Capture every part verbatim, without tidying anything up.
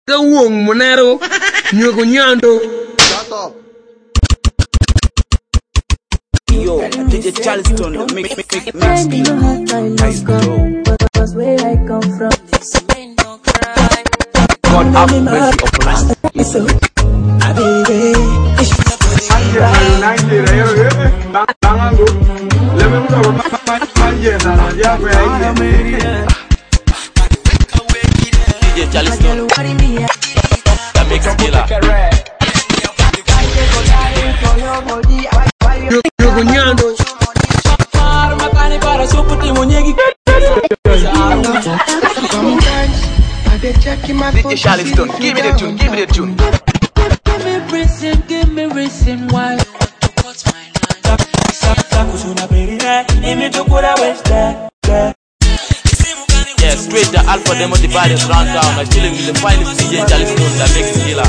The womb monero, Nyogonyando. Shut up. Yo, D J Charleston, mix, mix, mix, mix, mix. Nice go. Because where I come from, God have mercy upon us. listen, I baby. D J Charleston, the mix killer. Nyogonyando. D J Charleston, give me the tune, give me the tune. Give me reason, give me reason why. Yeah, straight the Alpha Demo divided round down. I'm chilling with the finest D J Charleston, the mix killer.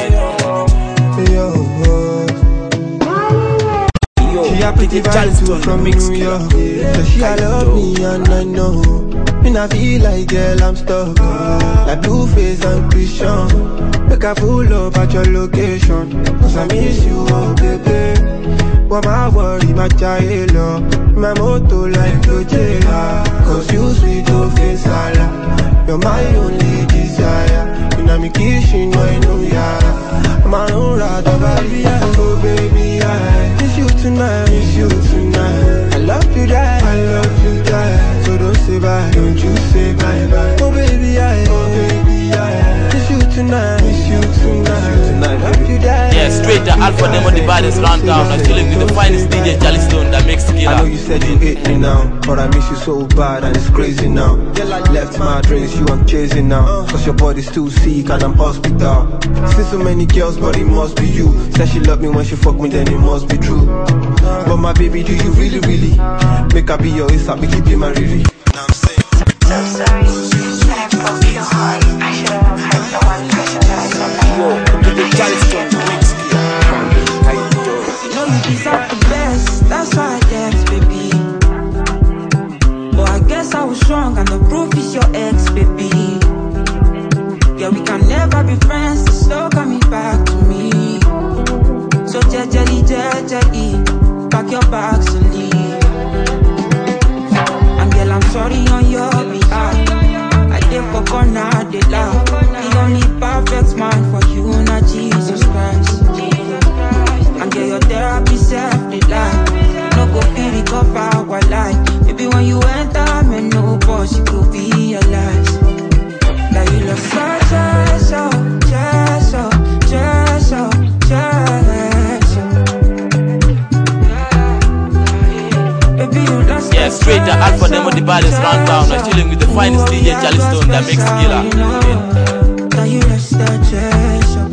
D J Charleston from Mix Killer. So she love me and I know. And I feel like girl I'm stuck. Like Blueface and Christian. Make a fool up at your location. Cause I miss you, oh baby. But my worry, my child, my motto like Lojela. Cause you sweet, oh face, Allah. You're my only desire. And I'm a kitchen, I know ya. I'm a own rada, oh baby, I miss you tonight, miss you tonight. I love you, die, I love you, die. So don't say bye, don't you say bye bye. Oh baby, I, oh baby, I miss you tonight, miss you tonight. I love you, die. Yeah, straight the Alpha Demo divided round down. I'm chilling with the finest D J Charleston, the mix killer. I know you said you hate me now, but I miss you so bad and it's crazy now. Left my dreams, you I'm chasing now. Cause your body's too sick and I'm hospital. Seen so many girls, but it must be you. Said she loved me when she fucked me, then it must be true. But my baby, do you really, really make her be your ace, I'll be keeping my riri. Now I'm saying, so sorry, I broke your heart. I should have had the one person that I yo, D J Charleston, the mix killer. You know you deserve the best, that's why I left, baby. But I guess I was wrong and the proof is your ex, baby. Yeah, we can never be friends, it's still coming back to me. So jejely, jejely, pack your bags to leave. And girl, I'm sorry on your behalf. I did for corner, they laugh. The only perfect man for you, not Jesus Christ. And get your therapy self, they lie. No go feel the cover our life. Maybe when you enter, man, no boss, you could realize that you lost such a so, just so, just so, just so. Baby, you lost. Yeah, straight the Alpha Demo divided round down. I'm chilling with the finest D J Charleston, the mix killer. That you lost that just so.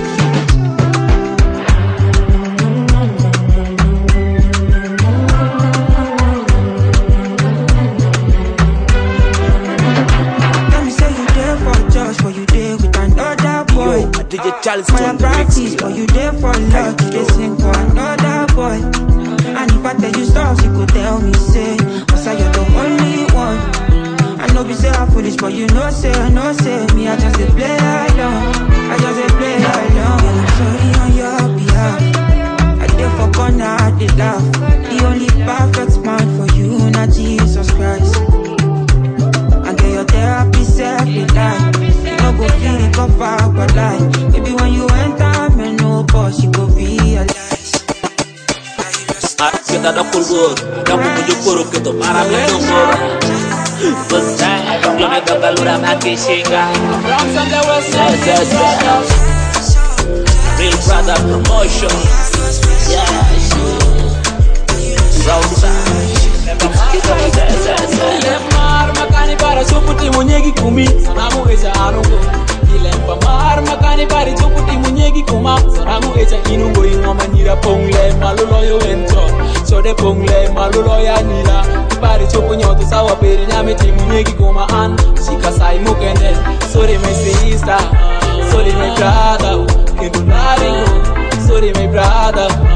D J Charleston, my practice, but you there for love, you just sing for another boy. And if I tell you stuff, you could tell me, say, cause you're the only one. I know be say I'm foolish, but you know, say, I know, say, me, I just a play alone. I just a play alone. Yeah, I'm sorry on your behalf. I did for corner, I did laugh. The only perfect man for you, not Jesus Christ. And get your therapy self, they lie. No go feel the cover, but lie. Maybe when you enter, man, no boss, you go realize. Kita dah pulgur, kamu pujuk puruk itu marah bertumbur. Besar, belum ada kalura mati singa. Real brother promotion, yeah. Round Lemar makani para suputi munyegi kumi, sanamu eja anungo. Lempa mar makani para suputi munyegi kuma, sanamu eja inungo ingoma nira pongle malulo yo ento. So de pongle malulo ya nira. Para supunyo tu sawa peri nyame ti munyegi kuma an. Sika sai mukende, sorry my sister, sorry my brother, kendo naringo, sorry my brother.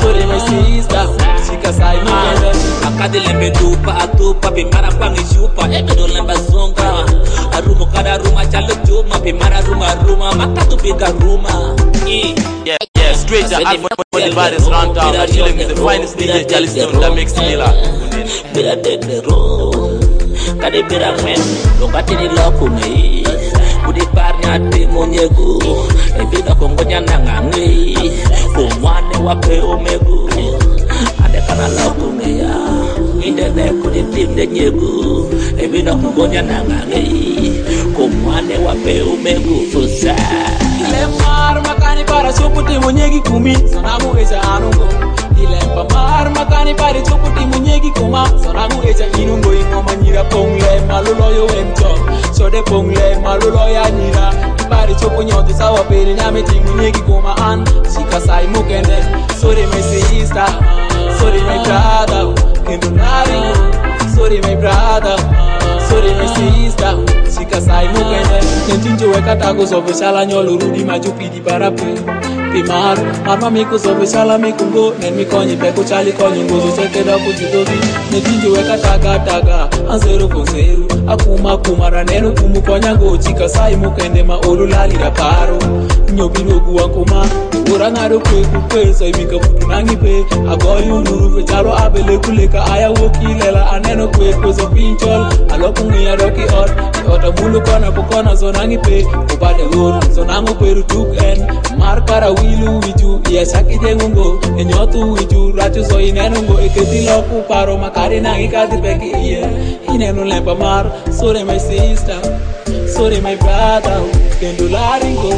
sorry my sister, sika sai mukende. Akade lembe dupa atupa pimara pangi chupa ebedo lemba zonga. Aruma kada ruma chalo juma pimara ruma ruma makatu bika ruma. Yeah, yeah, straight to Alpha Money Baddest round town. I'm chilling with the finest D J Charleston, the mix killer. Bira de de ro, kade bira men, lokati ni lokune. Budi parnya te monyegu, ebida kongonya nangangi. Kumwane wape omegu, ade kana lokune ya. Inde ne kudi tim de nyegu, ebida kongonya nangangi. Kumwane wape omegu fusa. Ilemar makani para soputi monyegi kumi, sonamu eja anungo. Ilempa mar makani para soputi monyegi kuma, sonamu eja inungo ingoma nyira pongle malulo yo ento. So de pongle malulo ya nyira, ibari chopo nyote sawa peri nyame ti monyegi kuma an. Sika sai mukende, sorry my sister, sorry my brother, kendo nari. Sorry my brother, sorry my sister, sika sai mukende. Nentinjo weka tago sobe shala nyolo rudi majupi di barape. Pimar, marma miko sobe shala mikungo, nen mi konyi peko chali konyi ngozo seke da kujitobi. Nentinjo weka taga taga, anzero konseru, akuma kumara nenu kumu konyango, chika sai mukende ma olu lali da paro. Nyobino guwa kuma, ura ngaro kwe kukwe, so imika futu nangi pe. Agoyi unuru fe chalo abele kuleka aya woki lela aneno kwe kwe so pinchol. Alokungi ya roki ot, ota mulu kona pokona so nangi pe. Kupade uru, so nangu peru tuk en. Markara wilu wiju, iya shaki jengungo. Enyotu wiju, rachu so inenungo. Eketi loku paro makari nangi kazi peki iye. Inenu lempa mar, sorry my sister, sorry my brother, kendo laringo.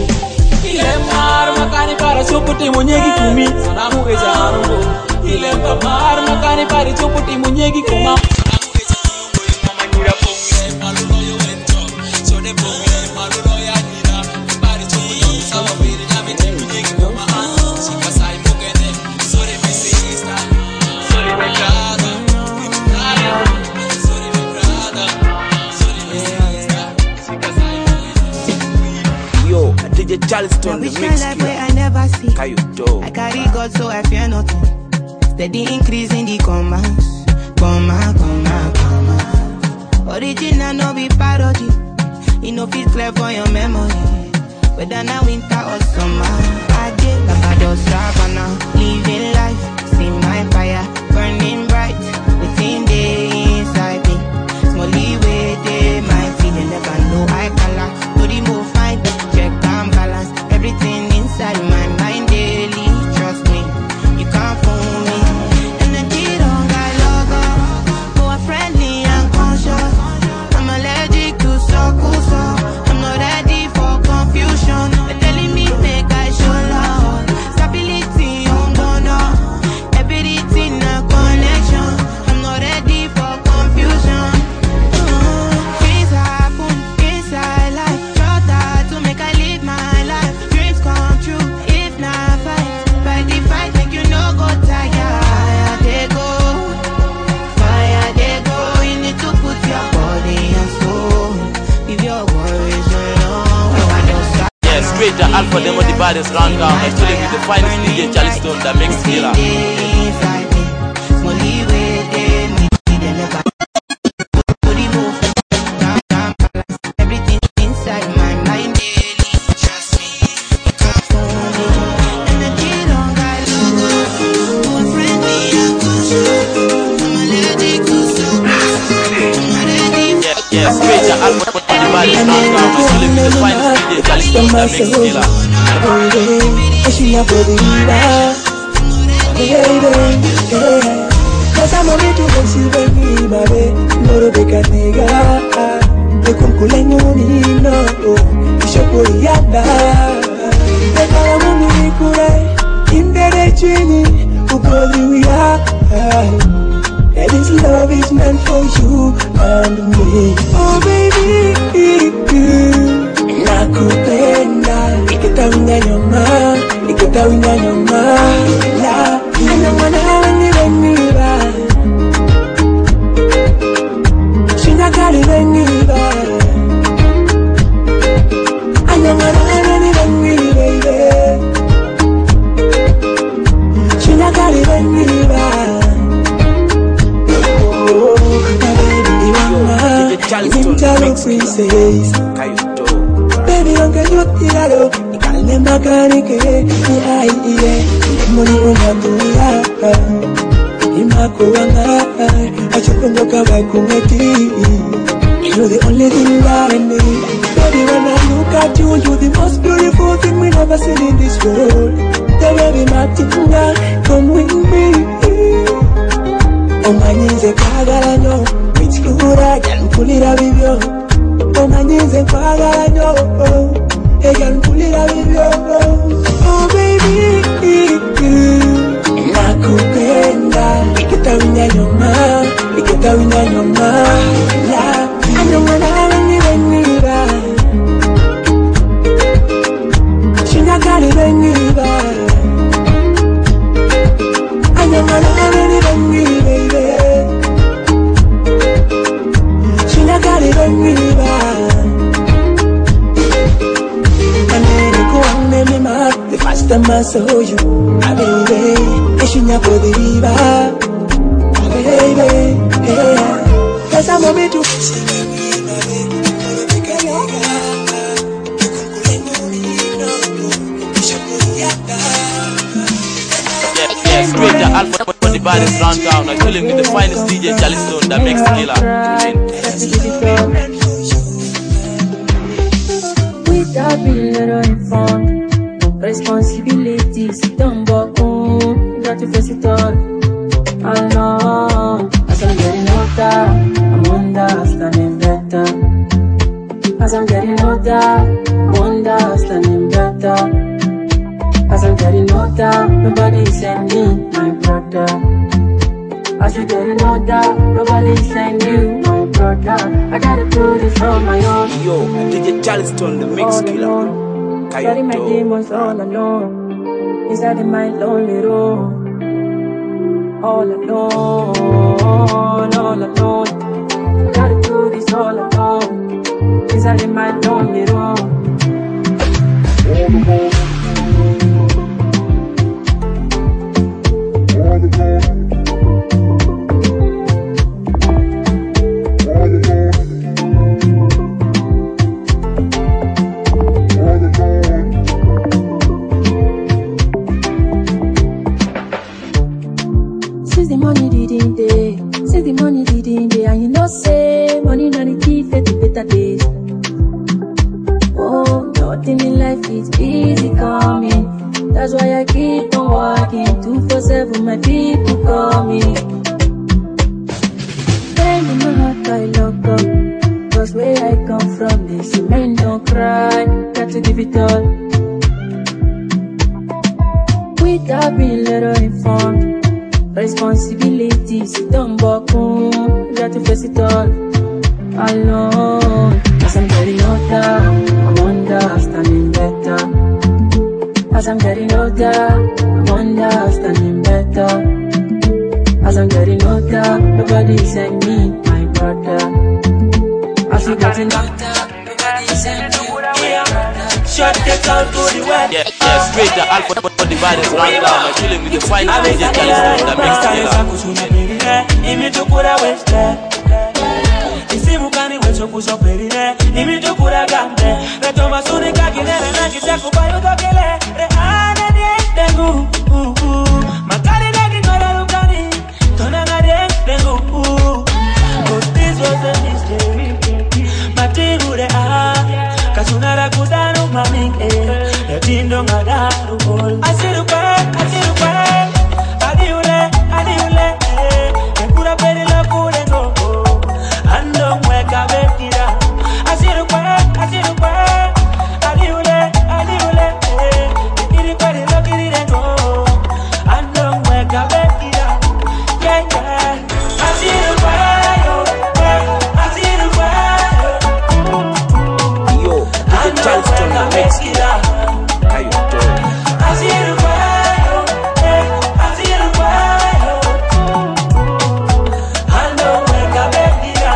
Ilemar makani para soputi monyegi kumi, sonamu eja anungo. Ilempa mar makani para soputi monyegi kuma, sonamu eja anungo. Ingoma nyira pongle malulo yo ento. So de pongle malulo ya nyira, ibari chopo nyote sawa peri nyame ti monyegi kuma an. Sika sai mukende, sorry my sister, sorry my brother, kendo nari. Sorry my brother, sorry my sister, sika sai mukende. Yo, D J Charleston, the Which mix kind life where killer. I never see. Kayudo. I carry God so I fear nothing. Steady increase in the commas. Comma, comma, comma. Original no be parody. It no fit clear for your memory. Whether now winter or summer, I get Barbados Savannah. Living life, see my fire burning bright within the inside me. Small leeway, they might feel and never know I color. To remove fight, check and balance everything inside my mind daily. Trust me, you can't fool me. And the kid on got logo, more friendly and conscious. I'm allergic to circle, so I'm not ready for confusion. They're telling me make I show love, stability on bono, everything a connection. I'm not ready for confusion. Uh, things happen inside life, brother, to make I live my life. Dreams come true if not fight. By the fight, make you no go tired. Fire they go, fire they go. You need to put your body and soul. Leave your worries alone. I just Yeah, straight to Alpha Money Baddest round town. I'm chilling with the finest D J Charleston, the mix killer. inside me, small leeway, they me, they never to remove. Calm, calm, balance everything inside my mind daily. Trust me, you can't fool me. And the kid on got logo, more friendly and conscious. I'm allergic to circles, I'm not ready for. Yeah, yeah, straight to Alpha Money Baddest round town. I'm chilling with the finest D J Charleston, the mix killer. Cause I'm a little bit silver, baby. No, they can't nigga. They come calling you, no. Ishapuriada. They call me Kure. In the training, who call you, yeah. That this love is meant for you and me. Oh, baby. Nakupenda. Ikitawinga nyoma. Ikitawinga nyoma. La. Anamwana wengi wengi ba. Shinakari wengi ba. Anamwana wengi wengi baby. Shinakari yo, ikale makanike, ai iye, money unatulia, imakuanga, achukungoka bakumeti. You're the only thing that I need. Baby, when I look at you, you're the most beautiful thing we never seen in this world. The baby, Matinga, come with me. Oh, my knees, a cagaranyo. Which good I can pull it out with you. Oh, my knees, a cagaranyo. I can pull it out with you. Oh, baby. Nakupenda. Ikita winya nyoma. Ikita winya nyoma. Yeah. I don't wanna have any venira. She not got it venira. I don't wanna have any venira, baby. She not got it venira. And then you go on me ma. The first time I saw you, ah baby, and she not for the river, ah baby, yeah. Cause I'm a me too. Straight to Alpha for the baddest round town. I'm chilling with the finest D J Charleston that makes killer. Without being little informed, responsibilities don't go on. Got to face it all. I know as I'm getting older, I'm understanding better. As I'm getting older, I'm understanding better. As I'm getting older, nobody send me, my brother. As you're getting older, nobody send you, my brother. I gotta do this on my own. Yo, D J Charleston, the mix killer. Carry my demons all alone. Inside in my lonely room. All alone, all alone. I gotta do this all alone. Inside in my lonely room. Since the money didn't day, since the money didn't day, and you know say money not the key for the better days. Oh, nothing in life is easy coming. That's why I keep on walking. Two four seven, my people call me. Pain in my heart I lock up. Cause where I come from, they say men don't cry. Got to give it all. Without being little informed, responsibilities don't buck on. Got to face it all alone. As I'm getting older, I'm understanding better. As I'm getting older, I'm understanding better. As I'm getting older, nobody send me, my brother. As I'm getting older, nobody send me, my brother. Shut the town to the west. Yeah, yeah, straight to Alpha for the baddest round town. I'm chilling with the finest D J Charleston that makes killer. Isimukani wecho kusoperine imito kura gambe reto masuni kakinere na kitako bayo tokele re ana die dengu makari dagi ngora lukani tona ngare dengu but this was a mystery matibu re a kasunara kudano mami eh yatindo ngadaru bol asiru pa asiru pa adiule adiule eh kura pere la kure no ando mweka betira asiru pa asiru pa aliule aliule eh iri pare lo kiri no ando mweka betira yeah yeah asiru pa yo asiru pa yo D J Charleston the mix killer. Kayoto asiru pa yo eh asiru pa yo ando mweka betira.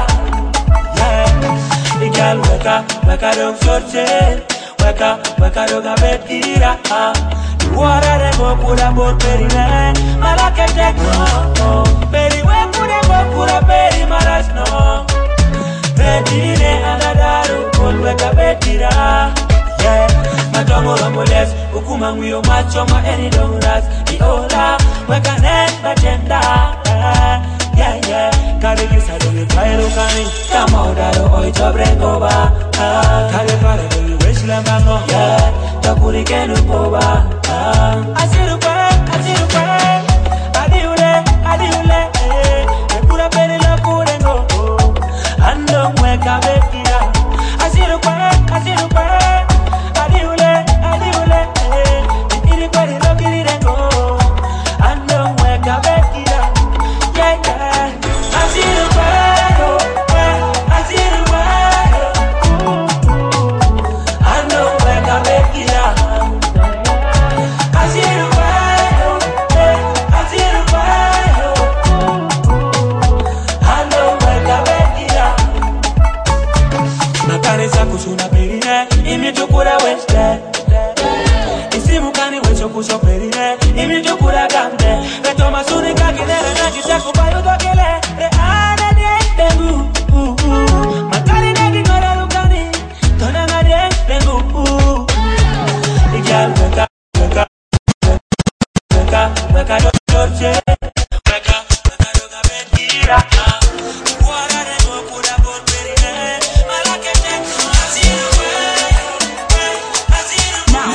Weka, weka dog shorte, weka, weka dog a betira. Wara remo kura bor perine, malake tekno. Peri we kura bor kura peri maras no. Betire anadaru kol weka betira. yeah. Madongo ramboles, ukuma nguyo macho ma any long ras. Iola, weka net bagenda, yeah yeah. Kare kisa donge kairo kani, kama udaro oi chobrengo ba. Kare kare donge wish lembango, yeah. Takuri kenu boba, asiru kwe, asiru kwe, adiule, adiule, eh. Ekura peri la kurengo, ando mweka bekira. Asiru kwe, asiru kwe, adiule, adiule, eh. Iri kweri lo kirirengo, ando mweka bekira, yeah yeah. Asiru kwe, asiru kwe, ando mweka bekira. Asiru kwe, asiru kwe, ando mweka bekira. Makanisa kusuna perine, imitukura weste. Isimu kani wecho kuso perine, imitukura gamde. Reto masuni kakinere na kisaku bayo dokele. Re ana de dengu, uh uh. Makari negi ngora lukani, tona ngade dengu, uh. Igal weka, weka, weka, weka do dorje. Weka, weka do gabetira. Kuara rengo kura bon perine, malake tengu. Asiru kwe, asiru kwe.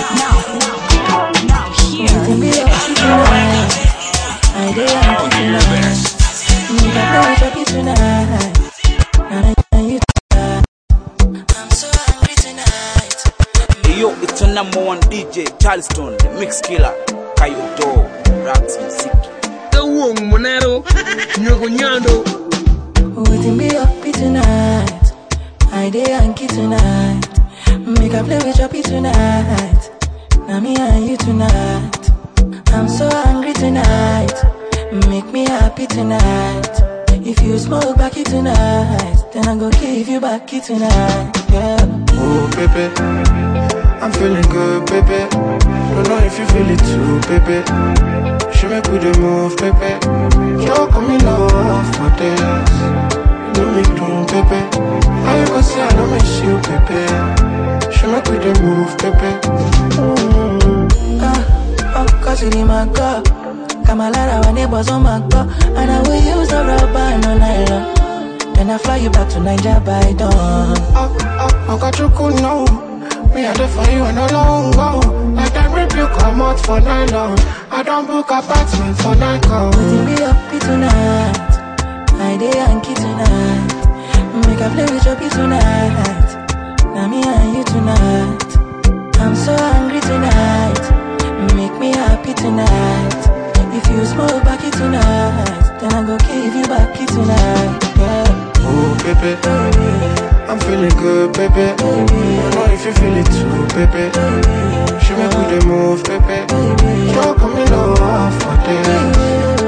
You can be up tonight. I did it tonight. You can play with your kids tonight. And you tonight. I'm so hungry tonight. Yo, it's a number one D J, Charleston, the mix killer, Kayoto, Raps Music. The womb monero, nyogo nyando. We can be up tonight. I did Yankee tonight. Make a play with your kids tonight. Now me and you tonight. I'm so hungry tonight. Make me happy tonight. If you smoke backy tonight, then I go give you backy tonight. Yeah. Oh, baby, I'm feeling good, baby. Don't know if you feel it too, baby. She make with the move, baby. You come in love for this. You know me too, baby. How you gonna say I don't miss you, baby? She make with the move, baby. Mm-hmm. Ah, oh, cause you need my girl. Kamalara, our neighbors on my girl. And I will use the rubber, no nylon. Then I fly you back to Niger by dawn. Oh, oh, I got you cool now. Me I there for you and no long go. Like that rip you come out for nylon. I don't book apartment for night call. We can be happy tonight. I day Yankee tonight. Make a play with your kids tonight. Now me and you tonight. I'm so hungry tonight. Make me happy tonight. If you smoke backy tonight, then I go give you backy tonight. Yeah. Oh, baby, baby, I'm feeling good, baby. baby. I know if you feel it too, baby. baby. She make with the move, baby. baby. You're coming off for this.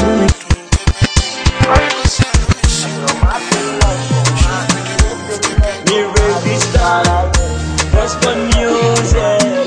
Me ready start, gospel music.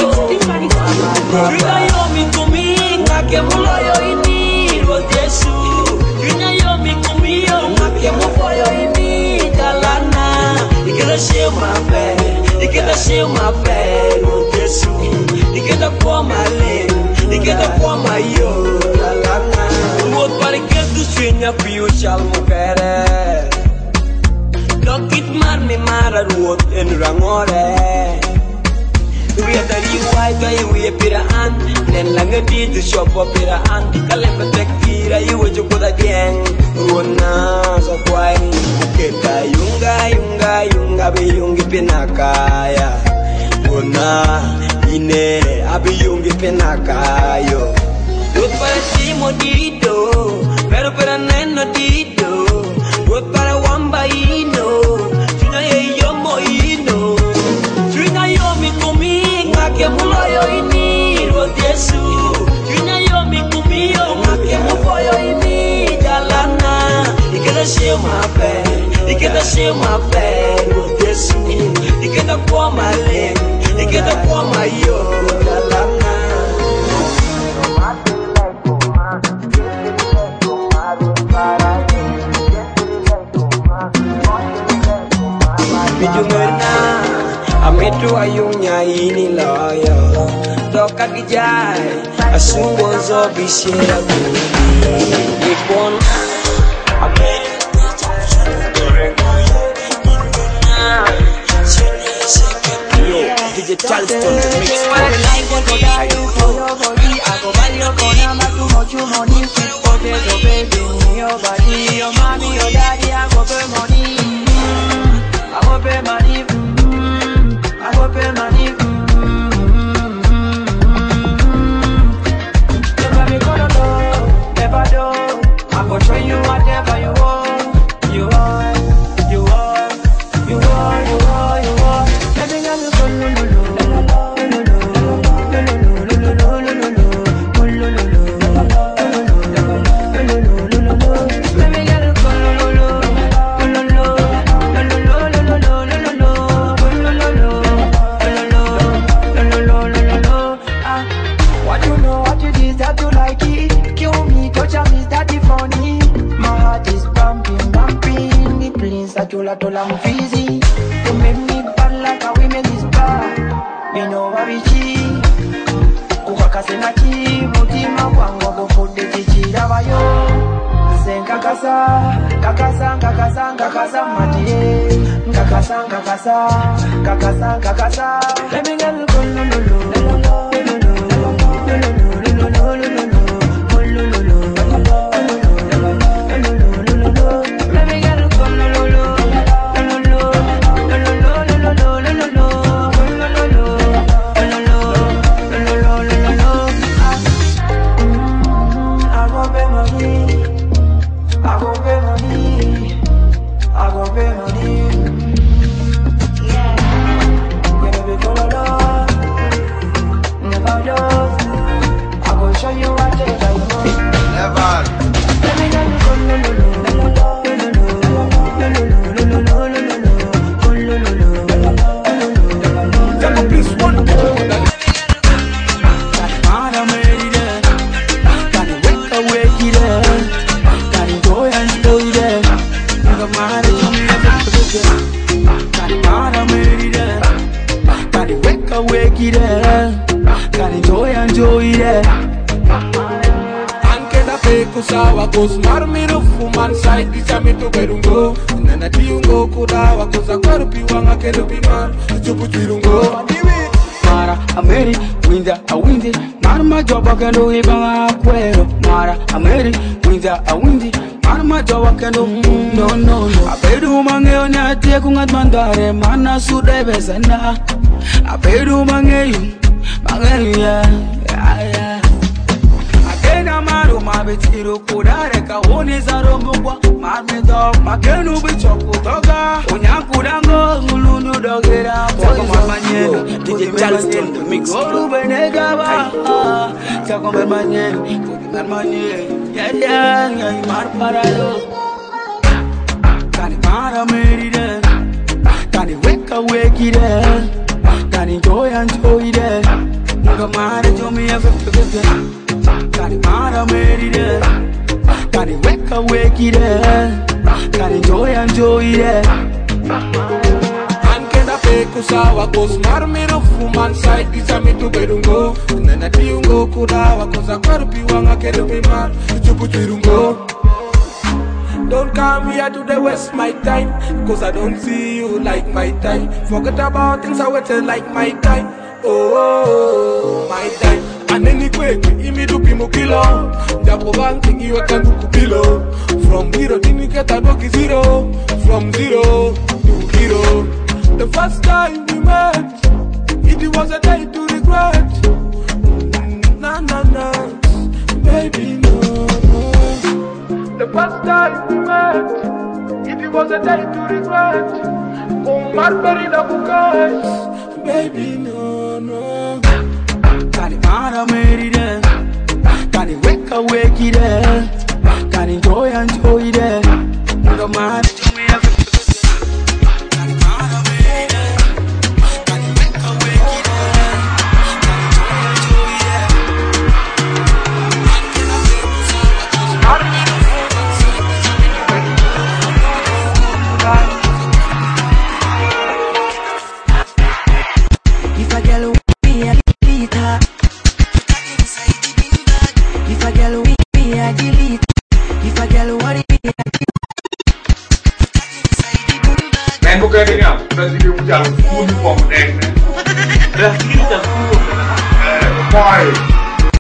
Trina yomi kumi, ngake mulo yo ini, rodesu. Trina yomi kumi yo, ngake mulo yo ini, dalana. Ikeda share my bed, ikeda share my bed, rodesu. Ikeda kwa male, ikeda kwa mayo, dalana. What para que tu sueña piu chalmo kere. Lokit mar me mara ruot en rangore. We are the white guy, we are Piraan. Then Langadi to shop of Piraan. Kalem Tekira, you were to put a gang. Runa, so quiet. Keta Yunga, Yunga, Yunga, be Yungi Pinakaya. Runa, Ine, Abi Yungi Pinakayo. Good for a Timo Dido, pero per a neno Dido. Good for a Wamba Ino, Tina Yomo Ino. Trina Yomi Kumi. Ngake mulo yo ini rodesu. Trina yomi kumi yo ngake mulo yo ini dalana. Ikeda share my bed, ikeda share my bed rodesu. Ikeda kwa male, ikeda kwa mayo dalana. Bijungerna, ametu ayung kakijai asungo zo bishera kuni ipon ameri D J Charleston the mix. I go buy your corner, not too much money. Sweet potato baby, your body, your mommy, your daddy. I go pay money. I go pay money. I go pay money. You got me gonna go, never do. I go show you whatever you want. You want, you want, you want, you want, you want. Baby girl, you go no no no. Tola tola mfizi, you make me bad like a women is bad. Me know what we cheat. Kukakase na chi, mutima wangu kufude chichira bayo. Sen kakasa, kakasa, kakasa, kakasa matie. Kakasa, kakasa, kakasa, kakasa. Let me get a little no no no. Kendo ibanga kwero mara ameri winda awindi arma jawa kendo no no no apedu mangeo nyate kungat mandare mana sude besana apedu mangeo mangeo ya ya akena maru mabetiro kudare ka woni zarombo marme do makenu bichoko toga onyakudango mulunu dogera Tako mamanyeno D J Charleston the mix. Go benega ba Tako mamanyeno mamanyeno yeah yeah yeah mar parado Kani para meride Kani weka weki de Kani joy and joy de Muga mare jomi ya fifty fifty Kani para meride Kani weka weki de Kani joy and joy de Kusawa kosmar mero fuman side disami tu berungo nana tiungo kudawa kosa karupi wanga kerupi mar chupu chirungo. Don't come here to the waste my time, cause I don't see you like my time. Forget about things I waited like my time. Oh, my time. Aneni kweke imidupi mukilo Japo banki iwe kandu kupilo. From zero tiniketa doki zero. From zero to hero. The first time we met, it was a day to regret. Na na na, baby no no. The first time we met, it was a day to regret. Oh Marbury na bukas, baby no no. Kani para meride, kani weka weki de, kani joy and joy de. Muga mare jomi ya fifty fifty. Kani para meride, kani weka weki de, kani joy and joy de. If a girl Boy.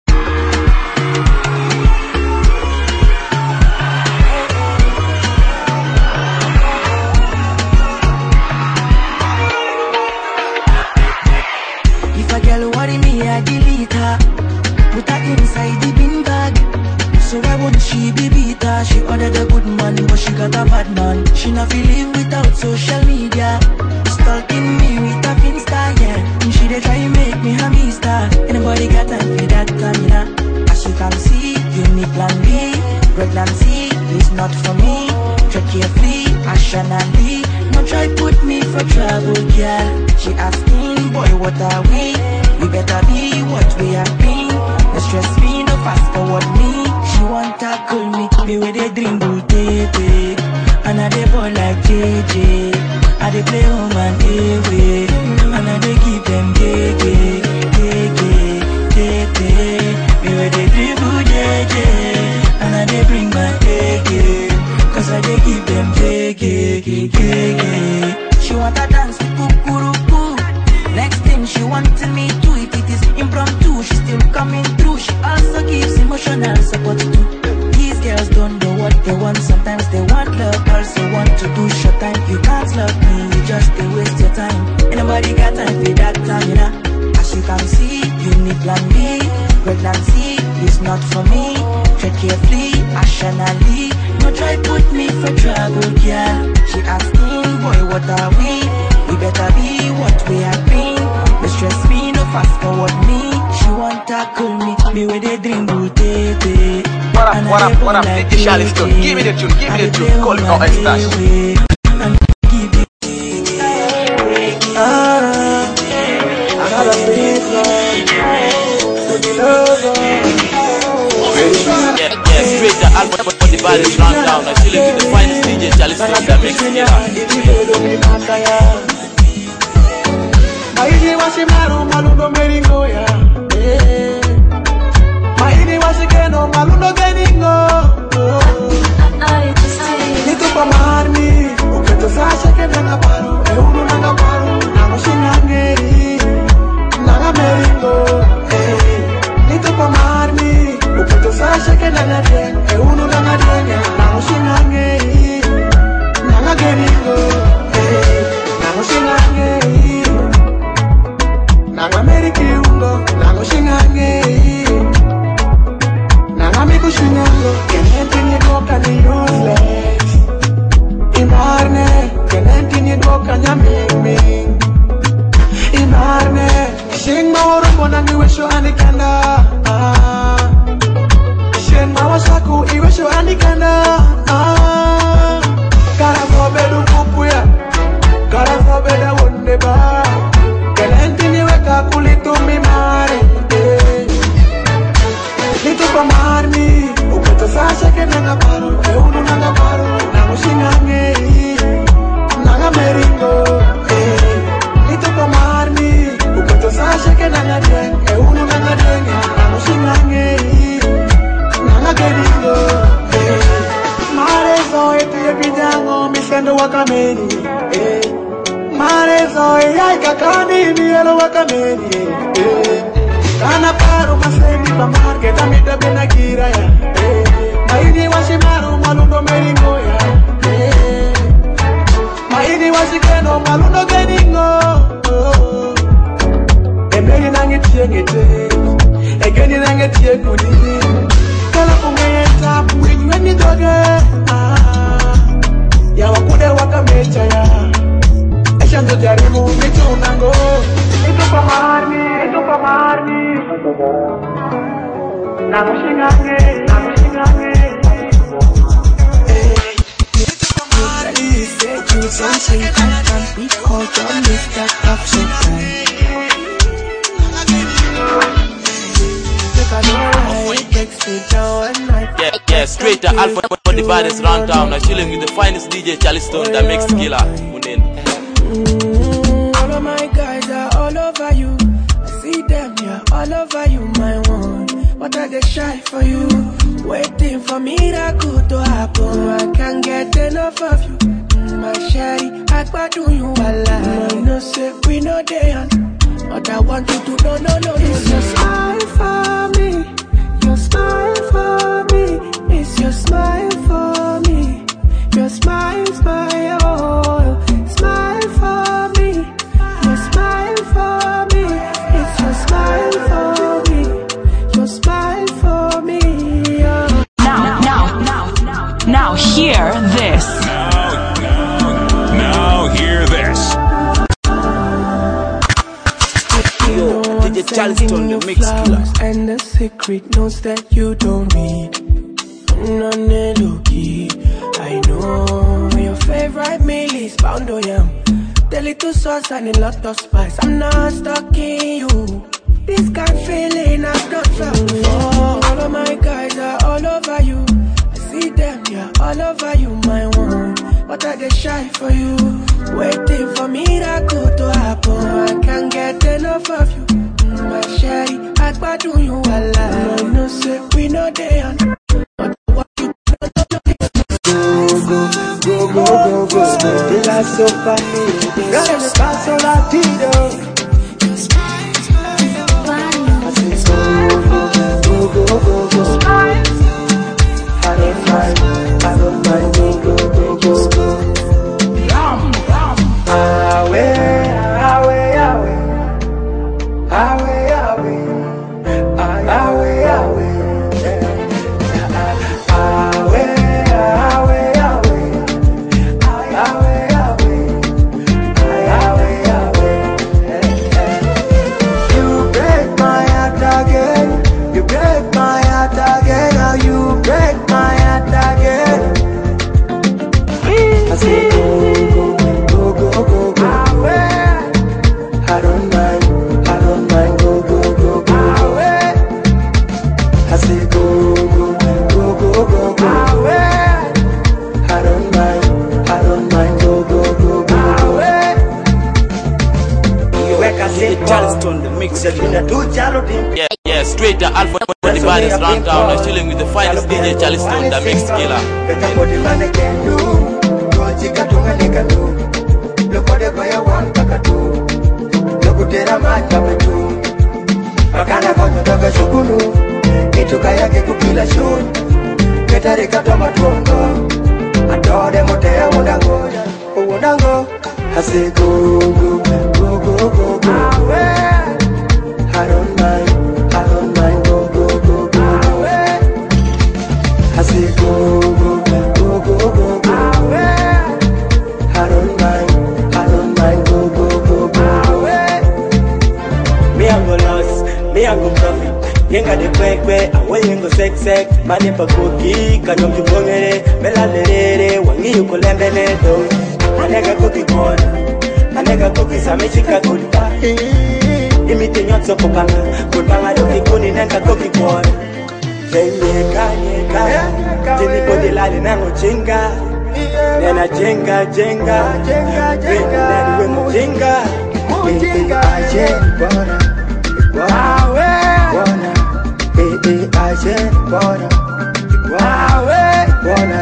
If a girl worry me, I delete her. Put her inside the bin bag. So why won't she be beat her? She ordered a good man, but she got a bad man. She not feel live without social media. Stalking me with a Finsta, yeah. And she dey try make me a mister. Anybody got time for that time, yeah? As you can see, you need plan B. Pregnancy is not for me. Tread carefully, rationally. No try put me for trouble, girl. She asking, boy, what are we? We better be what we have been. No stress me, no fast forward me. She want to call me, me with a dream bull tete. And I dey ball like J J. I dey play home and away. And I dey give them gege, gege, tete. Me with a dribble J J. And I dey bring my A K. Cause I dey give them gege, gege. She want to dance with kukuruku. Next thing she wanted me to, if it is impromptu, she still coming through. She also gives emotional support too. These girls don't know what they want. Sometimes they want love, also want to do short time. You can't love me, you just they waste your time. Anybody got time for that time, you know? As you can see, you need plan B. Pregnancy is not for me. Tread carefully, rationally. No try put me for trouble, girl. She asking, boy, what are we? We better be what we have been. No stress me, no fast forward me. She want to call me, me with a dream bull tete. What up, what up, what up, D J Charleston? Give me the tune, give me the tune. Call me out and stash. Yeah, yeah, straight to Alpha for the baddest round down. I'm chilling with the finest D J Charleston that makes me laugh. Maidi wasimaru malundo meringo ya Maidi wasikeno malundo geningo Nitupa marmi Uketo sasha ke nanga paru Eunu nanga paru Namo shinangeri Nanga meringo Nitupa marmi Uketo sasha ke nanga deng Eunu nanga deng Namo shinangeri Nanga geningo Namo shinangeri Nanga meriki ungo, nango shingange Nanga miku shingango, kenenti nyegoka ni useless Imarne, kenenti nyegoka nyamimi Imarne, shing mawarumbo nangi wesho anikanda Shing mawasaku iwesho anikanda Karafo bedu kupuya, karafo beda wondeba Kenenti niweka kulitumi mare Nitupa marmi Uketo sasha ke nanga paru Eunu nanga paru Nango shingange Nanga meringo Nitupa marmi Uketo sasha ke nanga deng Eunu nanga deng Nango shingange Nanga geringo Mare zoe tuye bidango Misendo wakameni Mare zoe yai kakani mielo wakameni Kana paru masemi pamar Keta mida bena gira ya Maini washimaru malundo meringo ya Maini wasikeno malundo geningo Emeri nange tiye ngete Egeni nange tiye kudi Kala kumeyeta Mwinywe ni doge Ya wakude wakamecha ya Echando jaribu michunango Nitupa marmi, nitupa marmi Nango shingange, nango shingange Nitupa marmi Said you something I can't be called on Mister Caption Time Yeah, yeah, straight to Alpha for the baddest round town. I'm chilling with the finest D J Charleston that makes killer. All of my guys are all over you. I see them, yeah, all over you, my one. What are they shy for you? Waiting for miracle to happen. I can't get enough of you. My sherry, I do you a lie. No, say we know they on. But I want you to know, no, no, it's your smile for me. Your smile for me. It's your smile for me. Your smile's my all. Smile for me. Your smile for me. It's your smile for me. Your smile for me. Oh. Now, now, now, now, now, hear this. Now, now, now, hear this. Yo, D J Charleston, the mix killer. And the secret notes that you don't read. I know your favorite meal is pound of yam. The little sauce and a lot of spice. I'm not stuck in you. This kind of feeling I've not felt before. All of my guys are all over you. I see them, yeah, all over you, my one. But are they shy for you? Waiting for miracle to happen. I can't get enough of you, my sherry. I do you alive. No, no, say we know they are. Go, go, go, go, go. They are so funny. Girl, I'm so latido. I say go, go, go, go, go. I don't mind, I don't mind. Go, go, go, go, go. Away, away, away, away, away, away, away. Charleston, the mix. Yeah, yeah, straight to Alpha for the baddest round town. I'm chilling with the finest D J Charleston, the mix killer. I say go, go, go, go, go, go. I don't mind, I don't mind. Go, go, go, go, go. I say go, go, go, go, go, go. I don't mind, I don't mind. Go, go, go, go, go. Me I go lost, me I go profit. Yenga de kwe kwe, awe yengo sex sex. Mane pa cookie, kanyo kibongere. Mela lerere, wangi yuko lembele do. Anega cookie corner, anega cookie samechika goodbye. Imite nyotso popanga, kupanga doki kuni nenga cookie corner. Nyeka nyeka, jini body lali nango chinga. Nena jenga jenga, jenga nena we mujinga. Mujinga aje bona, wawe bona, eh eh aje bona, wawe bona.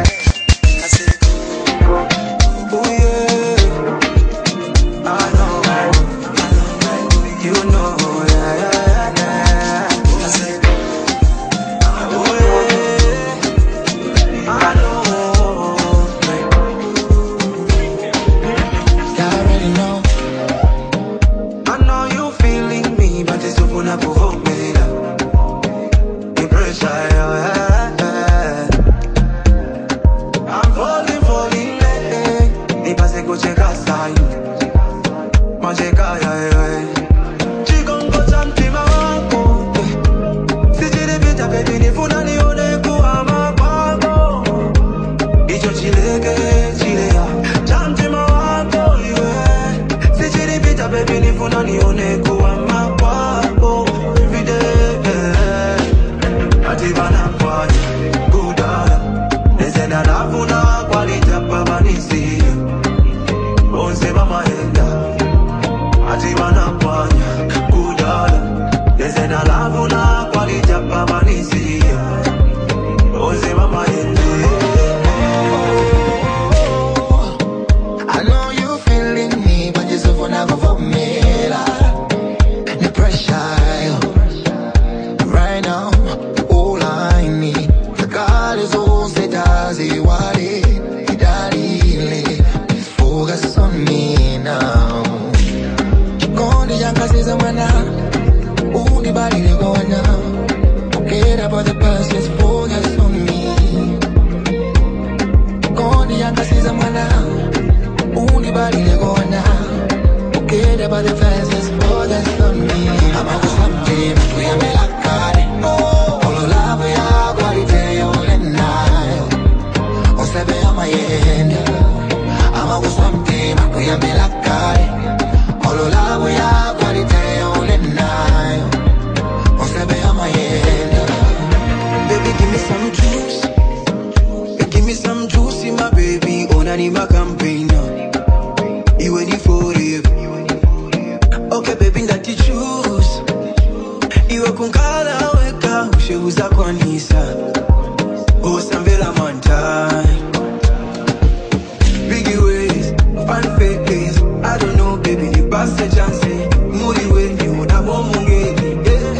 Misa. Oh, Samvela Montai. Biggie ways, fun fake days. I don't know, baby, the past a chance. Moody way, you would have one mungedi.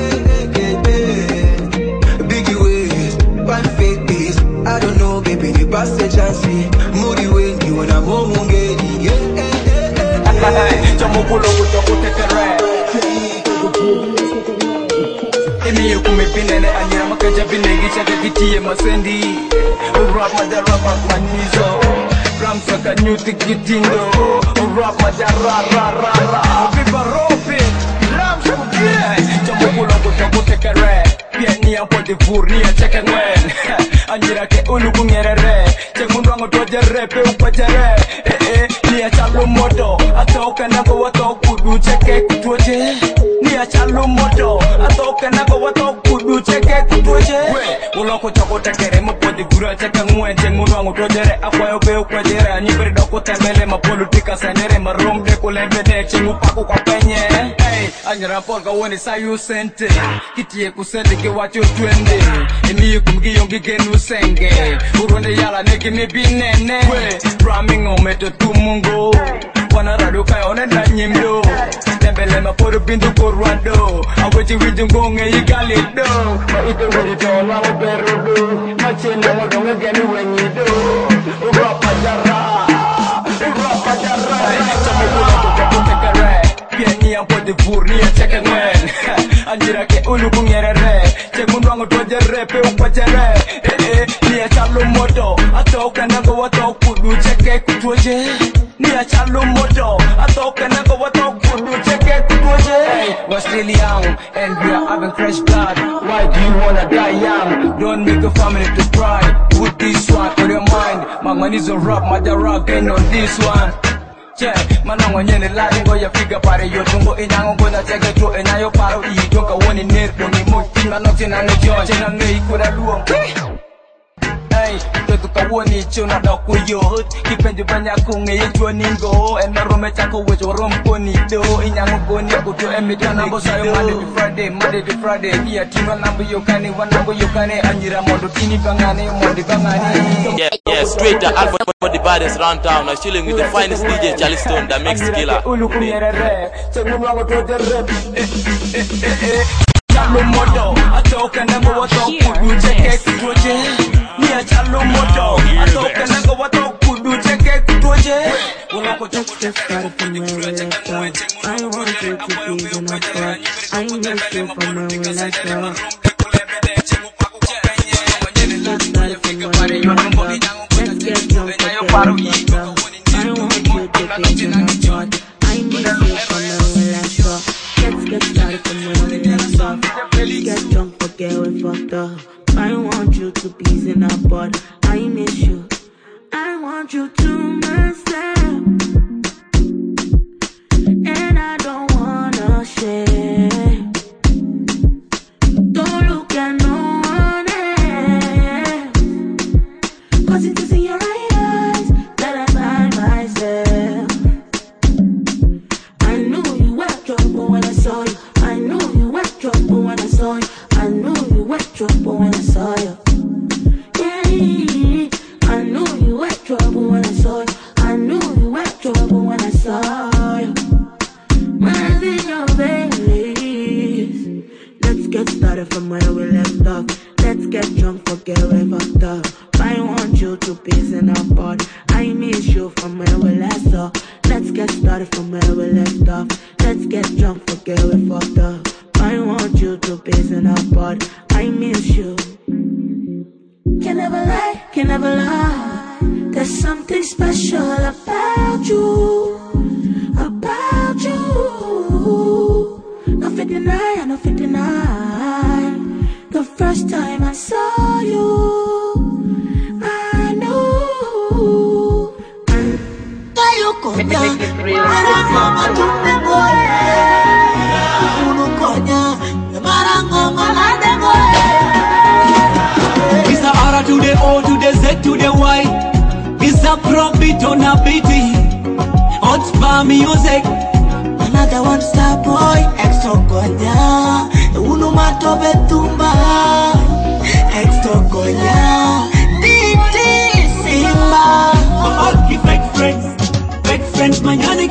Biggie ways, fun fake days. I don't know, baby, the past a chance. Moody way, you would have one mungedi. Jamukulo kutokutekere. Emi yukume pinene anyira makaja binegi chaka kitiye masendi. Rap madara makmanizo. Ram saka nyuti kitindo. Rap madara ra ra ra. Viva rope. Ram shukie. Jamukulo kutokutekere. Pia ni ampo de furni a chaka ngwen. Anyira ke ulu kungerere. Chemundu wango toje repe upajare. Eh eh. Ni achalo moto. Atoka nako watokudu cheke kutuoje. Ni achalo moto. Atoka nako watokudu cheke kutuoje. Uloko choko tekere mupodi gura cheka ngwenche. Mundu wangu tojere akwayo be ukwajere. Nyibiri doko tembele mapolitika senere. Marumde kulembede chingu paku kwa penye. Hey, anyira polka woni sayu sente. Kitie kusende ke wacho twende. Emi kumgi yongi genu senge. Urone yala negi mibinene. Ramming on meto tumungo. Wana rado kaya onenda nyimdo. Tembele maporo bindu korwado. Aweji wijungonge igalido. Ma ito wito wala berudo. Machene wadonge geni wenyido. Urapa jara. Urapa jara. Chamekula kukakutekere. Pia ni ampo de furni ya cheke ngwen. Anjira ke ulu kungerere. Chemundu wangu toje repe upajere. Eh eh. Ni achalo moto. Atoka nago watokudu cheke kutuoje. Ni achalo moto. Atoka nago watokudu cheke kutuoje. Hey, was really young and we are having fresh blood. Why do you wanna die young? Don't make a family to cry. Put this one on your mind. My money's a rap, my rock ain't on this one. Check, manango nyene lari ngo ya figa pare yo tungo inyango gona cheke to enayo paro I toka woni nerdo ni mochi manokti na nejo chena ngei kura luo. Hey, toto kawoni chuna doku yo. Kipenju banyak kunge yechwa ningo. Ena rome chako wecho romko nido. Inyango goni kutu emita nambo sayo Monday to Friday, Monday to Friday. Iya tino nambo yokane, wanambo yokane. Anjira mondo tini bangane, mondi bangane. Yeah, yeah, straight to Alpha for the baddest round town. I'm chilling with the finest D J Charleston, the mix killer. Chalo moto, atoka nango watokudu cheke kutuoje. Ni achalo moto, atoka nango watokudu cheke kutuoje. Uloko choko tekere kwenye kura cheka mwenche. I want you to be in a part. I miss you from where we left off. Let's get drunk again. I want you to be in a part. I miss you from where we left off. Let's get started from where we left off. Let's get drunk, forget we fucked up. I want you to be in a pod. I miss you. I want you to myself. And I don't wanna share. Don't look at no one else. Cause it is in your eyes that I find myself. I knew you were trouble when I saw you. I knew you were trouble when I saw you. I knew you were trouble when I saw you. Yeah, I knew you were trouble when I saw you. I knew you were trouble when I saw you. Where's in your face? Let's get started from where we left off. Let's get drunk, forget we fucked up. I want you to piece in our pod. I miss you from where we left off. Let's get started from where we left off. Let's get drunk, forget we fucked up. I want you to piece in our pod. I miss you. Can never lie, can never lie. There's something special about you, about you. No fit deny, no fit deny. The first time I saw you, I knew. It's a R to the O to the Z to the Y. It's a prop beat on a beaty. Hot bar music. Another one star boy, extra gonya. Uno mato betumba.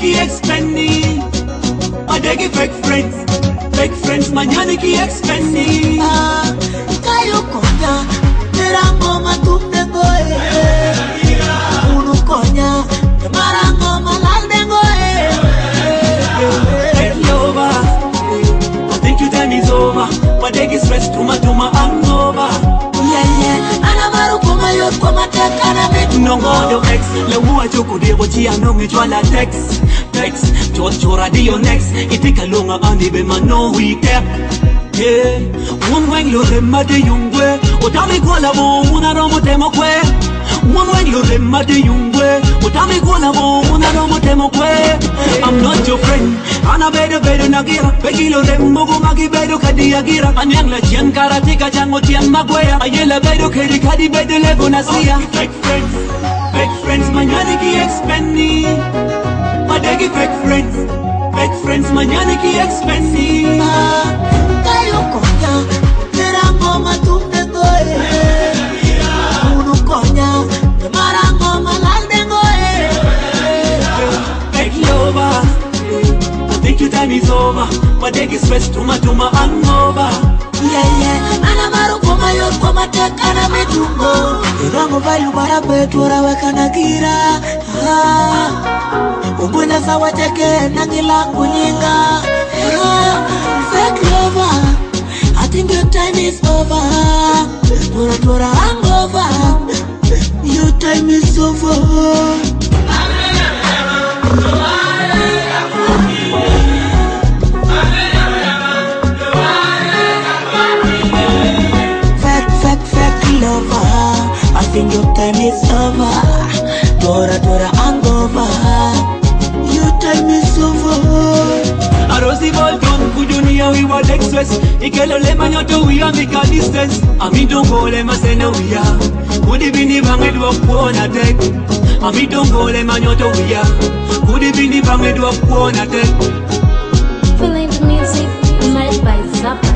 ki expendi. Madegi fake friends, fake friends manyani ki expendi. Ah, kayo konya, terango matumne goe. Unu konya, marango malalde goe. It's over. I think your time is over. Madegi stress tuma tuma hangover. Yeah yeah, anamaru koma yo koma tekana me. No more ex, le uwa joko de bochi anonge jwala text. Text, chochora dio next. Itika longa andi be mano we kept. Yeah, one when you remember the young way. Otami kola mo una romo temo kwe. One when you remember the young way. Otami kola mo una romo temo kwe. I'm not your friend. Ana bedo bedo nagira. Begilo rembo go magi bedo kadi agira. Anyang la chian karatika jango chian magwea. Ayela bedo kedi kadi bedo lego nasia. Fake friends, fake friends manyani ki expendi. Madegi fake friends, fake friends manyani ki expendi. Kayo konya, terango matumne goe. Unu konya, marango malalde goe. Take it over. I think your time is over. Madegi stress tuma tuma hangover. Yeah yeah, anamaru koma yo koma tekana me tungo. Irango vayu barabe tura wakana gira. Umbuna sawa teke nangila kuninga. Fake lover, I think your time is over. Tura tura hangover, your time is over. Fake, fake, fake lover, I think your time is over. Tura tura hangover, your time is over. Arosi Bolton, Kudunia, we were Lexus. Ikelo le manyoto, we are make a distance. Ami don't go le masena we are. Could it be the banged walk one attack? Ami don't go le manyoto we are. Could it be the banged walk one attack? Feeling the music, made by Zappa.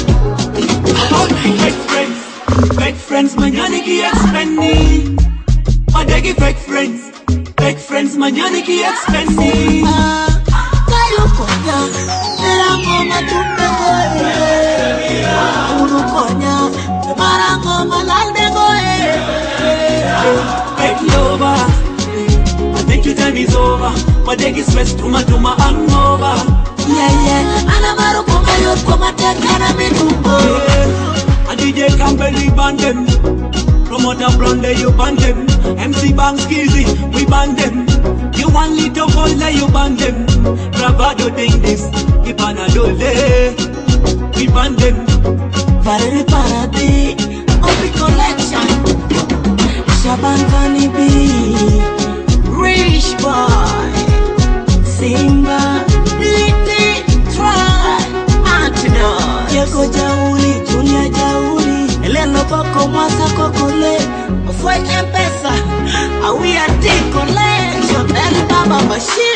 Fake friends, fake friends, manyani ki expendi. Madegi fake friends, fake friends, manyani ki expendi. Kayo konya, terango matumne goe. Unu konya, marango malalde goe. Take it over. I think your time is over. Madegi stress tuma tuma hangover. Yeah yeah, anamaru koma yo koma tekana me tungo. A D J can't believe on them. Promoter Blonde, you ban them. M C Bang Skizzy, we ban them. You want little boy, you ban them. Bravado think this, Ipanadole, we ban them. Varere Paradi, Opi Collection, Shaban Vani B, Rich Boy, Simba, Liti, Try, Antidote, Yako Jauli, Julia Jauli, Elena Boko Masa Kokole, Fight M-Pesa, Awi Ati Collection, Eli Baba Bashir.